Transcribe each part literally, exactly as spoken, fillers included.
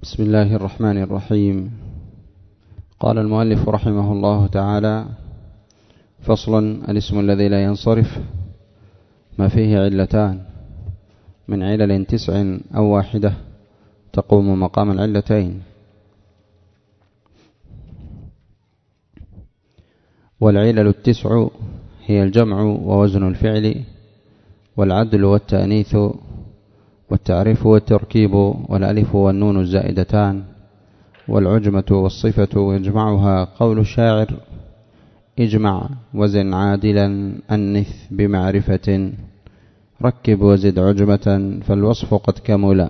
بسم الله الرحمن الرحيم. قال المؤلف رحمه الله تعالى: فصل: الاسم الذي لا ينصرف ما فيه علتان من علل تسع أو واحدة تقوم مقام العلتين. والعلل التسع هي الجمع ووزن الفعل والعدل والتأنيث والتعريف والتركيب والألف والنون الزائدتان والعجمة والصفة، ويجمعها قول الشاعر: اجمع وزن عادلا أنث بمعرفة، ركب وزد عجمة فالوصف قد كمل.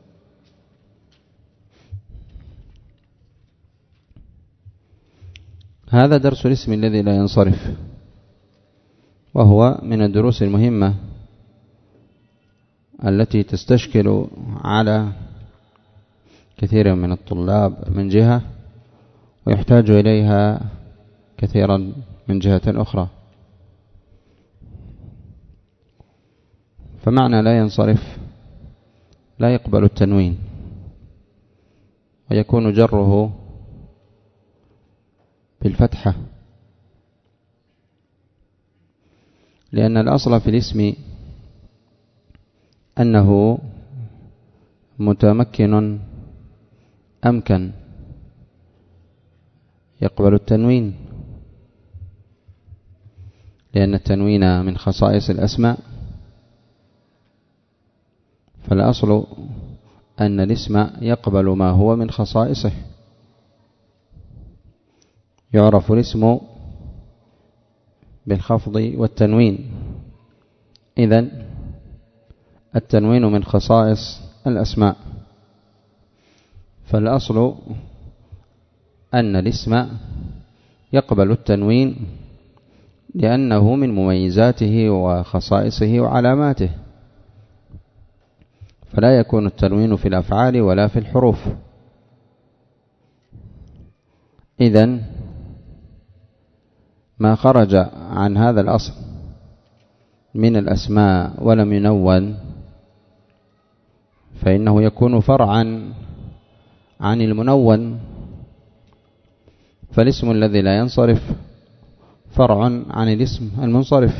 هذا درس الاسم الذي لا ينصرف، وهو من الدروس المهمة التي تستشكل على كثير من الطلاب من جهة، ويحتاج إليها كثيرا من جهة أخرى. فمعنى لا ينصرف: لا يقبل التنوين، ويكون جره بالفتحة، لأن الأصل في الاسم أنه متمكن أمكن يقبل التنوين، لأن التنوين من خصائص الأسماء. فالأصل أن الاسم يقبل ما هو من خصائصه. يعرف الاسم بالخفض والتنوين، إذن التنوين من خصائص الأسماء، فالأصل أن الاسم يقبل التنوين لأنه من مميزاته وخصائصه وعلاماته، فلا يكون التنوين في الأفعال ولا في الحروف. إذن ما خرج عن هذا الأصل من الأسماء ولم ينون فإنه يكون فرعا عن المنون، فالاسم الذي لا ينصرف فرع عن الاسم المنصرف.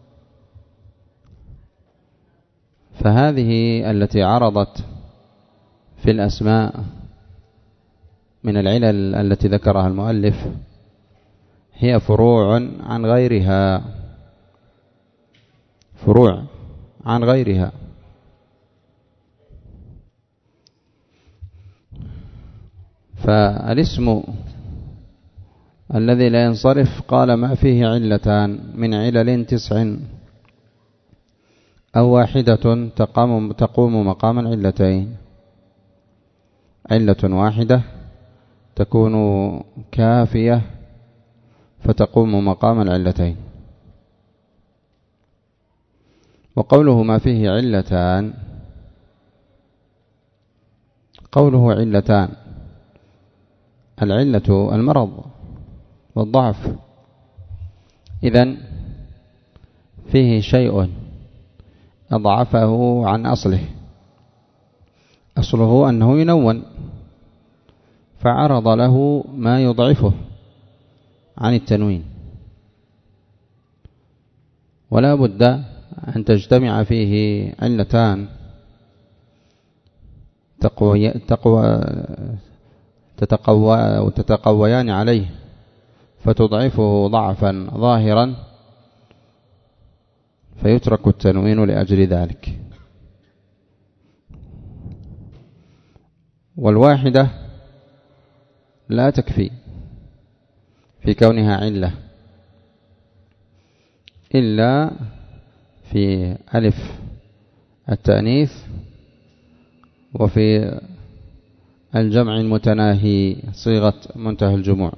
فهذه التي عرضت في الأسماء من العلل التي ذكرها المؤلف هي فروع عن غيرها، فروع عن غيرها. فالاسم الذي لا ينصرف قال: ما فيه علتان من علل تسع أو واحدة تقوم, تقوم مقام العلتين. علة واحدة تكون كافية فتقوم مقام العلتين. وقوله ما فيه علتان، قوله علتان، العلة المرض والضعف، إذن فيه شيء أضعفه عن أصله. أصله أنه ينون، فعرض له ما يضعفه عن التنوين، ولا بد أن تجتمع فيه علتان تقوي تقوى تتقوى وتتقويان عليه فتضعفه ضعفا ظاهرا، فيترك التنوين لأجل ذلك. والواحدة لا تكفي في كونها علة إلا في ألف التأنيث وفي الجمع المتناهي صيغة منتهى الجموع.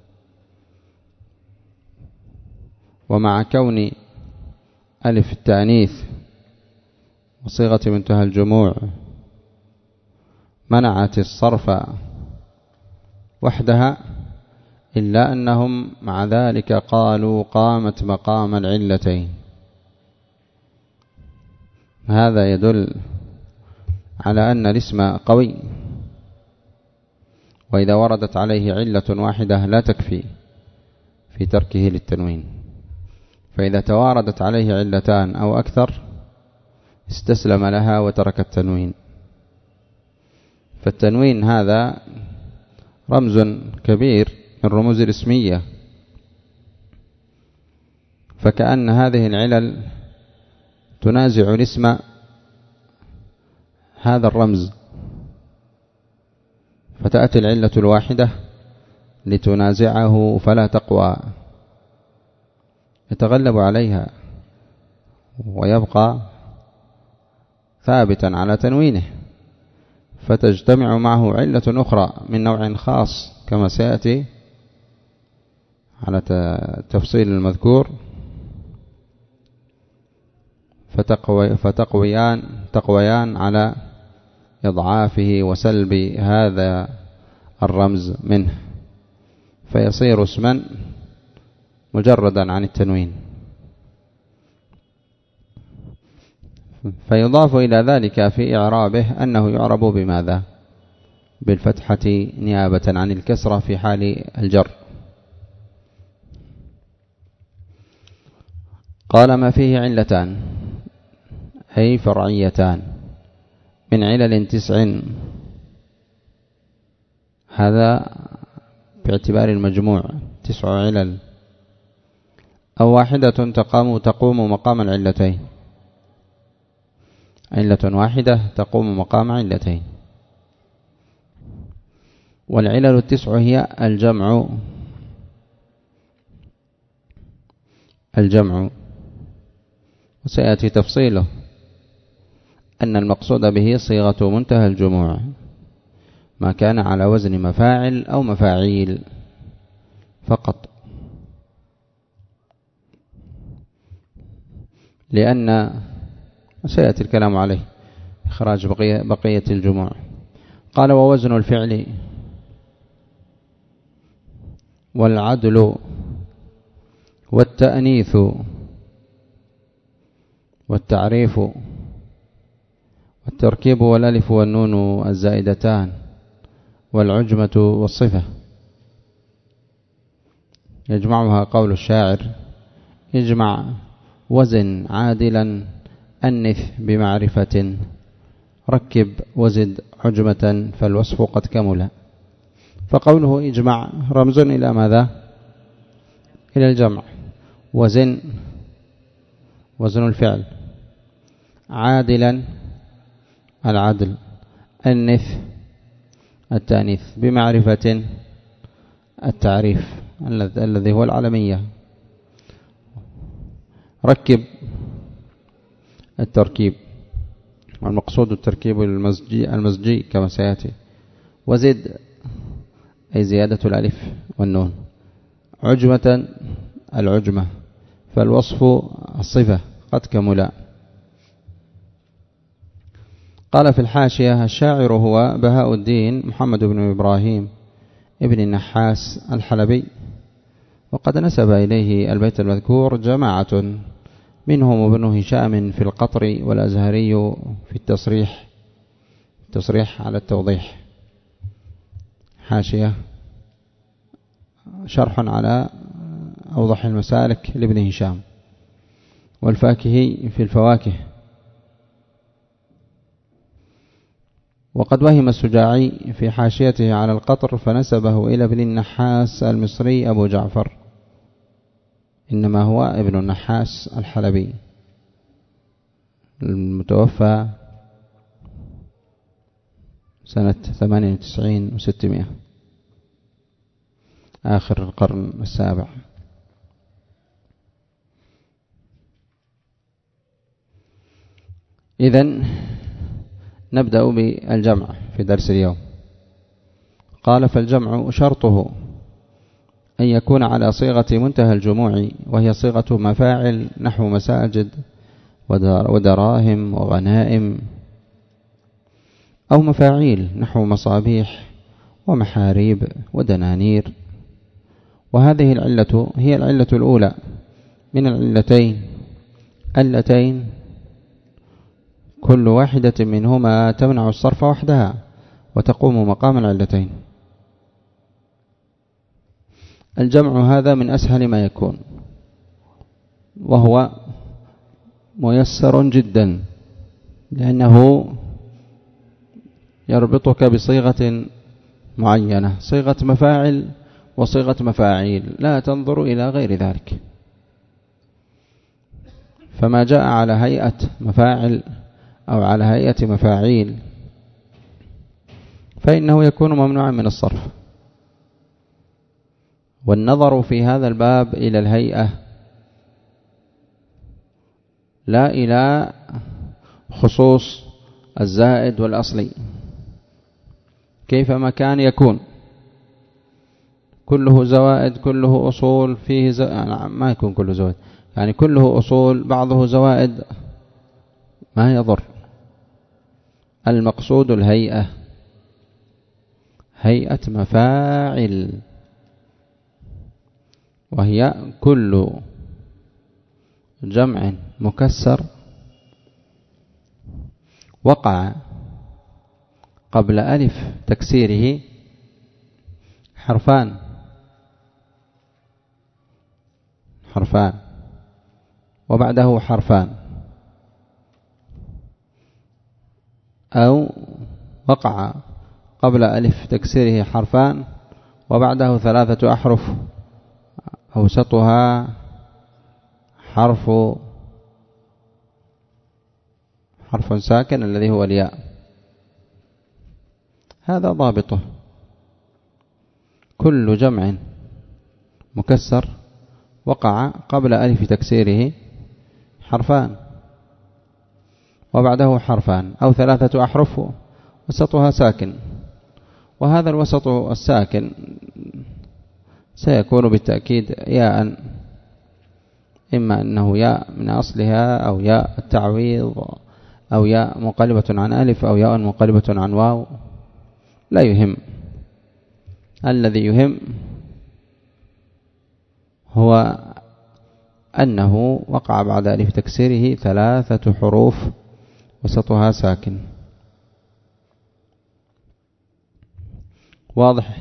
ومع كون ألف التأنيث وصيغة منتهى الجموع منعت الصرف وحدها، إلا أنهم مع ذلك قالوا قامت مقام العلتين. هذا يدل على أن الاسم قوي وإذا وردت عليه علة واحدة لا تكفي في تركه للتنوين، فإذا تواردت عليه علتان أو أكثر استسلم لها وترك التنوين. فالتنوين هذا رمز كبير من رموز الاسمية، فكأن هذه العلل تنازع الاسم هذا الرمز، فتأتي العلة الواحدة لتنازعه فلا تقوى، يتغلب عليها ويبقى ثابتا على تنوينه، فتجتمع معه علة أخرى من نوع خاص كما سيأتي على تفصيل المذكور، فتقوي فتقويان تقويان على إضعافه وسلب هذا الرمز منه، فيصير اسما مجردا عن التنوين. فيضاف إلى ذلك في إعرابه أنه يعرب بماذا؟ بالفتحة نيابة عن الكسرة في حال الجر. قال ما فيه علتان أي فرعيتان من علل تسع، هذا باعتبار المجموع تسع علل، أو واحدة تقام تقوم مقام العلتين، علة واحدة تقوم مقام علتين. والعلل التسع هي الجمع الجمع وسيأتي تفصيله أن المقصود به صيغة منتهى الجموع، ما كان على وزن مفاعل أو مفاعيل فقط، لأن سيأتي الكلام عليه إخراج بقية, بقية الجموع. قال ووزن الفعل والعدل والتأنيث والتعريف والتركيب والألف والنون الزائدتان والعجمة والصفة، يجمعها قول الشاعر اجمع وزن عادلا أنث بمعرفة ركب وزد عجمة فالوصف قد كمل. فقوله اجمع رمز إلى ماذا؟ إلى الجمع. وزن وزن الفعل، عادلا العدل، أنث التأنيث، بمعرفة التعريف الذي هو العلمية، ركب التركيب والمقصود التركيب المزجي, المزجي كما سيأتي، وزد أي زيادة الألف والنون، عجمة العجمة، فالوصف الصفة قد كملا. قال في الحاشية الشاعر هو بهاء الدين محمد بن إبراهيم ابن النحاس الحلبي، وقد نسب إليه البيت المذكور جماعة منهم ابن هشام في القطر والأزهري في التصريح التصريح على التوضيح. حاشية شرح على أوضح المسالك لابن هشام، والفاكهي في الفواكه. وقد وهم السجاعي في حاشيته على القطر فنسبه إلى ابن النحاس المصري أبو جعفر، إنما هو ابن النحاس الحلبي المتوفى سنة ثمانية وتسعين وستمائة آخر القرن السابع. إذن نبدأ بالجمع في درس اليوم. قال فالجمع شرطه أن يكون على صيغة منتهى الجموع، وهي صيغة مفاعل نحو مساجد ودراهم وغنائم، أو مفاعيل نحو مصابيح ومحاريب ودنانير. وهذه العلة هي العلة الأولى من العلتين اللتين كل واحدة منهما تمنع الصرف وحدها وتقوم مقام العلتين. الجمع هذا من أسهل ما يكون، وهو ميسر جدا، لأنه يربطك بصيغة معينة، صيغة مفاعل وصيغة مفاعيل، لا تنظر إلى غير ذلك. فما جاء على هيئة مفاعل أو على هيئة مفاعيل فإنه يكون ممنوعا من الصرف. والنظر في هذا الباب إلى الهيئة لا إلى خصوص الزائد والأصلي، كيفما كان يكون، كله زوائد كله أصول، فيه ز... ما يكون كله زوائد، يعني كله أصول بعضه زوائد، ما يضر. المقصود الهيئة، هيئة مفاعل، وهي كل جمع مكسر وقع قبل ألف تكسيره حرفان حرفان وبعده حرفان، أو وقع قبل ألف تكسيره حرفان وبعده ثلاثة أحرف أوسطها حرف حرف ساكن الذي هو الياء، هذا ضابطه. كل جمع مكسر وقع قبل ألف تكسيره حرفان وبعده حرفان أو ثلاثة أحرف وسطها ساكن، وهذا الوسط الساكن سيكون بالتأكيد ياء، إما أنه ياء من أصلها أو ياء التعويض أو ياء مقلبة عن ألف أو ياء مقلبة عن واو، لا يهم. الذي يهم هو أنه وقع بعد ألف تكسيره ثلاثة حروف وسطها ساكن. واضح؟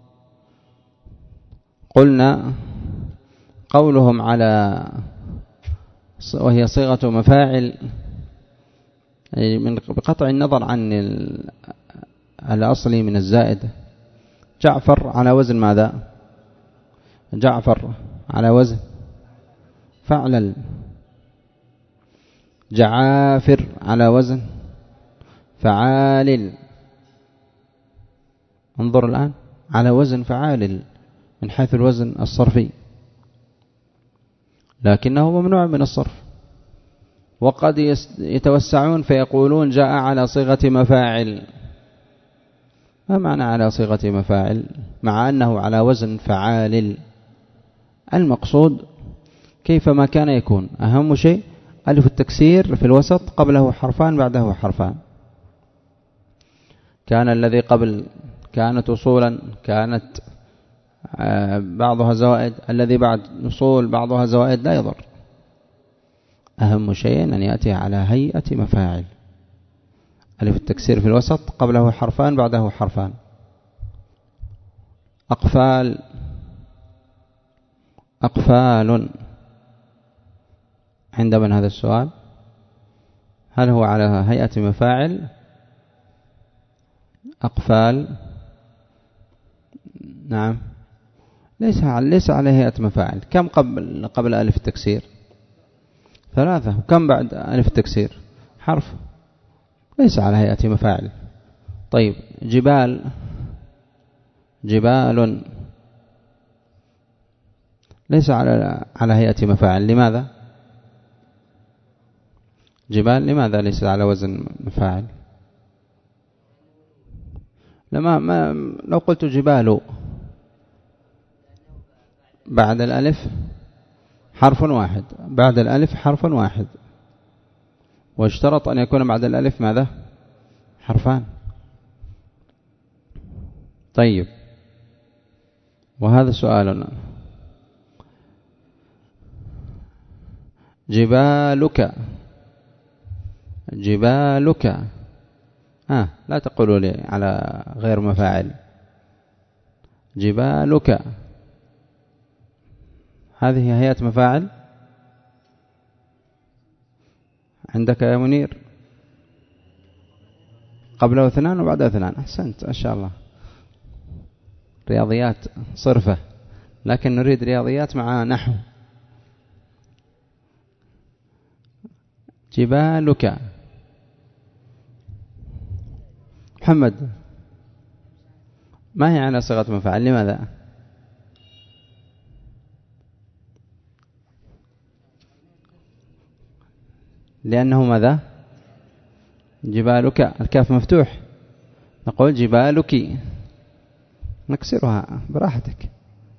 قلنا قولهم على وهي صيغة مفاعل من بقطع النظر عن الأصلي من الزائد. جعفر على وزن ماذا؟ جعفر على وزن فعلل. جعافر على وزن فعالل. انظر الآن على وزن فعالل من حيث الوزن الصرفي، لكنه ممنوع من الصرف. وقد يتوسعون فيقولون جاء على صيغة مفاعل. ما معنى على صيغة مفاعل مع أنه على وزن فعالل؟ المقصود كيفما كان يكون، أهم شيء ألف التكسير في الوسط قبله حرفان بعده حرفان. كان الذي قبل كانت أصولا كانت بعضها زوائد، الذي بعد أصول بعضها زوائد، لا يضر. أهم شيء أن يأتي على هيئة مفاعل، ألف التكسير في الوسط قبله حرفان بعده حرفان. أقفال أقفال عند من هذا السؤال؟ هل هو على هيئة مفاعل؟ أقفال نعم، ليس على ليس على هيئة مفاعل. كم قبل قبل ألف التكسير؟ ثلاثة. وكم بعد ألف التكسير؟ حرف، ليس على هيئة مفاعل. طيب جبال جبال ليس على على هيئة مفاعل. لماذا؟ جبال لماذا ليس على وزن مفاعل؟ لما ما لو قلت جبال بعد الألف حرف واحد، بعد الألف حرف واحد، واشترط أن يكون بعد الألف ماذا؟ حرفان. طيب، وهذا سؤالنا. جبالك جبالك آه لا تقولوا لي على غير مفاعل. جبالك هذه هيئة مفاعل عندك يا منير؟ قبله اثنان وبعده اثنان. أحسنت ما شاء الله، رياضيات صرفة، لكن نريد رياضيات مع نحو. جبالك. محمد، ما هي على صيغة مفاعل؟ لماذا؟ لأنه ماذا؟ جبالك، الكاف مفتوح، نقول جبالك، نكسرها براحتك.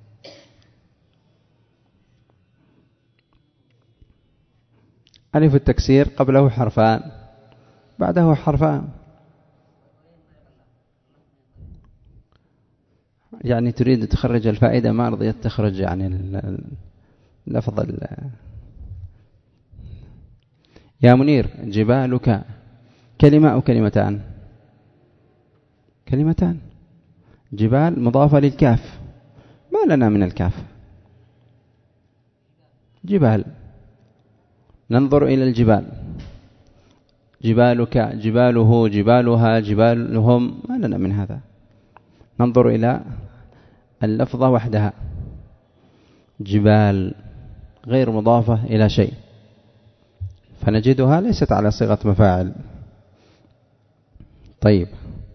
ألف التكسير قبله حرفان بعده حرفان، يعني تريد تخرج الفائدة، ما رضيت تخرج يعني اللفظ. يا منير، جبالك كلمة أو كلمتان؟ كلمتان. جبال مضافة للكاف، ما لنا من الكاف. جبال، ننظر إلى الجبال، جبالك، جباله، جبالها، جبالهم، ما لنا من هذا. ننظر إلى اللفظة وحدها، جبال غير مضافة إلى شيء، فنجدها ليست على صيغة مفاعل. طيب،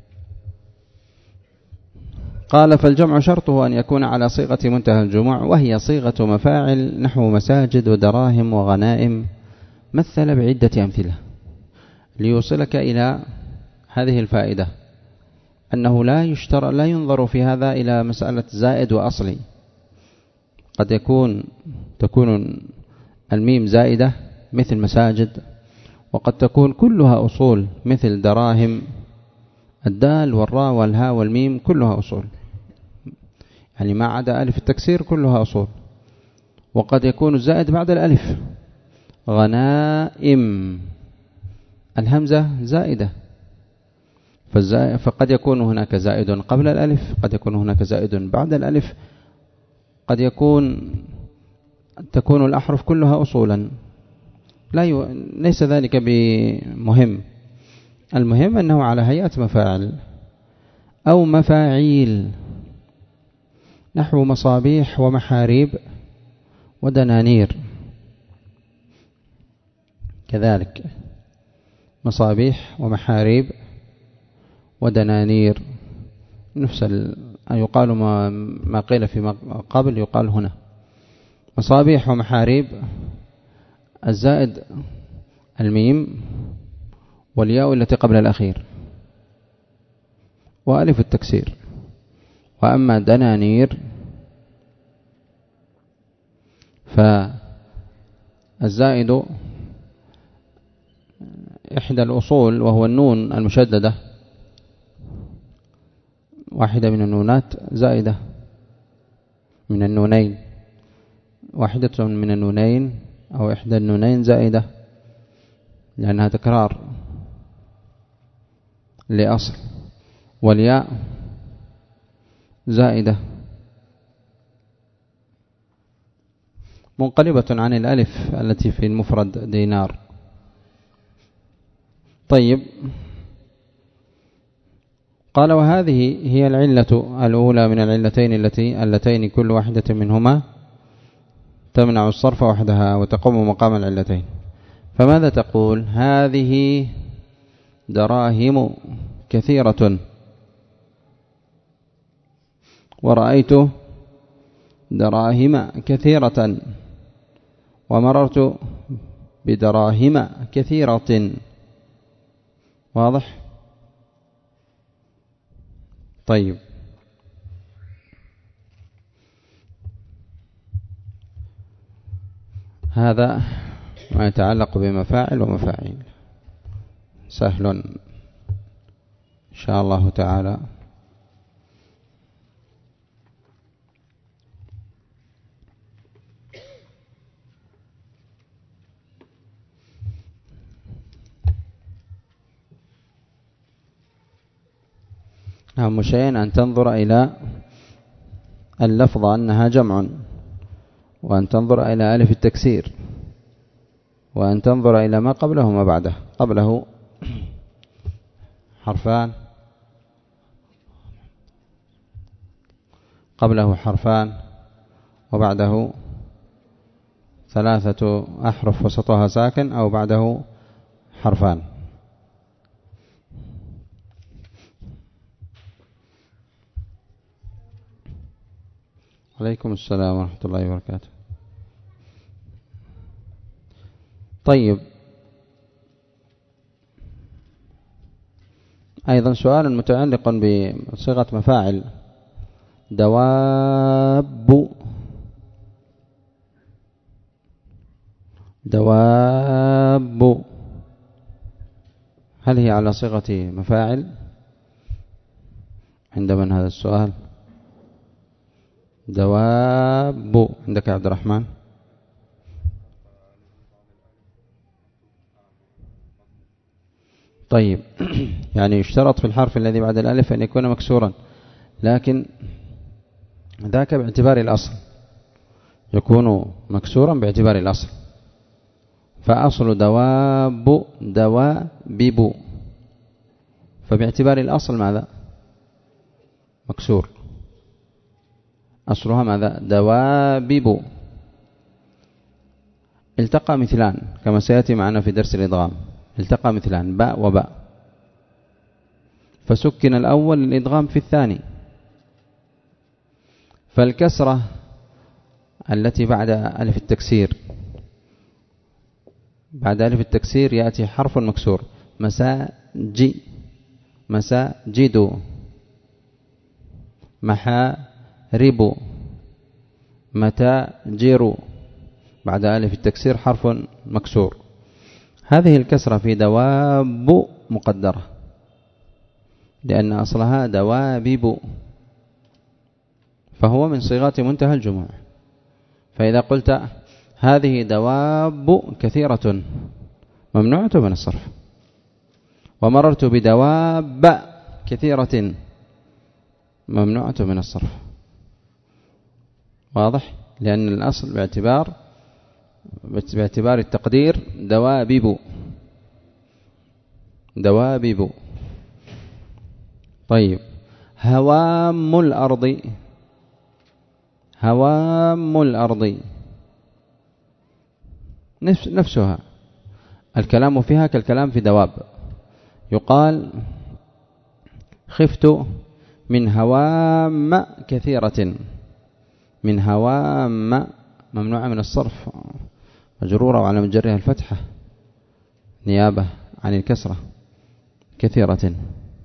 قال فالجمع شرطه أن يكون على صيغة منتهى الجموع، وهي صيغة مفاعل، نحو مساجد ودراهم وغنائم. مثل بعدة أمثلة ليوصلك إلى هذه الفائدة، أنه لا يشترى لا ينظر في هذا إلى مسألة زائد وأصلي. قد يكون تكون الميم زائدة مثل مساجد، وقد تكون كلها أصول مثل دراهم. الدال والراء والهاء والميم كلها أصول، يعني ما عدا ألف التكسير كلها أصول. وقد يكون الزائد بعد الألف. غنائم، الهمزة زائدة، فقد يكون هناك زائد قبل الألف، قد يكون هناك زائد بعد الألف، قد يكون تكون الأحرف كلها أصولا. لا ي... ليس ذلك بمهم، المهم أنه على هيئة مفاعل أو مفاعيل، نحو مصابيح ومحاريب ودنانير. كذلك مصابيح ومحاريب ودنانير، نفس ال... يقال ما... ما قيل في قبل يقال هنا. مصابيح ومحاريب، الزائد الميم والياء التي قبل الأخير وألف التكسير. وأما دنانير فالزائد إحدى الأصول وهو النون المشددة، واحدة من النونات زائدة من النونين، واحدة من النونين أو إحدى النونين زائدة لأنها تكرار لأصل. والياء زائدة منقلبة عن الألف التي في المفرد دينار. طيب، قال وهذه هي العلة الأولى من العلتين التي اللتين كل واحدة منهما تمنع الصرف وحدها وتقوم مقام العلتين. فماذا تقول؟ هذه دراهم كثيرة، ورأيت دراهم كثيرة، ومررت بدراهم كثيرة. واضح؟ طيب، هذا ما يتعلق بمفاعل ومفاعيل، سهل إن شاء الله تعالى. أهم شيء أن تنظر إلى اللفظة أنها جمع، وأن تنظر إلى ألف التكسير، وأن تنظر إلى ما قبله وما بعده. قبله حرفان قبله حرفان وبعده ثلاثة أحرف وسطها ساكن، أو بعده حرفان. عليكم السلام ورحمة الله وبركاته. طيب، أيضا سؤال متعلق بصيغة مفاعل. دواب دواب هل هي على صيغة مفاعل؟ عند من هذا السؤال؟ دواب عندك يا عبد الرحمن؟ طيب يعني يشترط في الحرف الذي بعد الألف أن يكون مكسورا، لكن ذاك باعتبار الأصل، يكون مكسورا باعتبار الأصل. فأصل دواب دوابب، فباعتبار الأصل ماذا؟ مكسور. أصلها ماذا؟ دوابب. التقى مثلان كما سيأتي معنا في درس الإدغام، التقى مثلان باء وباء، فسكن الأول للإدغام في الثاني، فالكسرة التي بعد ألف التكسير بعد ألف التكسير يأتي حرف مكسور. مساجي مساجد، محارب، متاجر، بعد ألف التكسير حرف مكسور. هذه الكسرة في دواب مقدرة، لأن أصلها دوابب، فهو من صيغات منتهى الجموع. فإذا قلت هذه دواب كثيرة ممنوعة من الصرف، ومررت بدواب كثيرة ممنوعة من الصرف. واضح؟ لأن الأصل باعتبار باعتبار التقدير دوابب دوابب. طيب، هوام الأرض هوام الأرض نفسها، الكلام فيها كالكلام في دواب. يقال خفت من هوام كثيرة، من هوام ممنوعة من الصرف، مجرورة وعلى مجرها الفتحة نيابة عن الكسرة. كثيرة.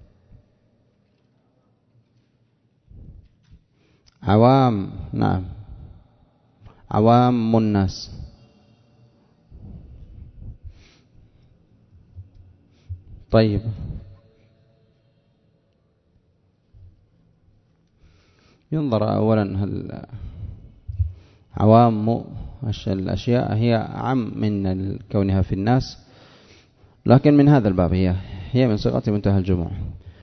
عوام، نعم، عوام الناس. طيب، ينظر أولا هل عوام الأشياء هي عم من كونها في الناس، لكن من هذا الباب هي هي من صيغة منتهى الجموع.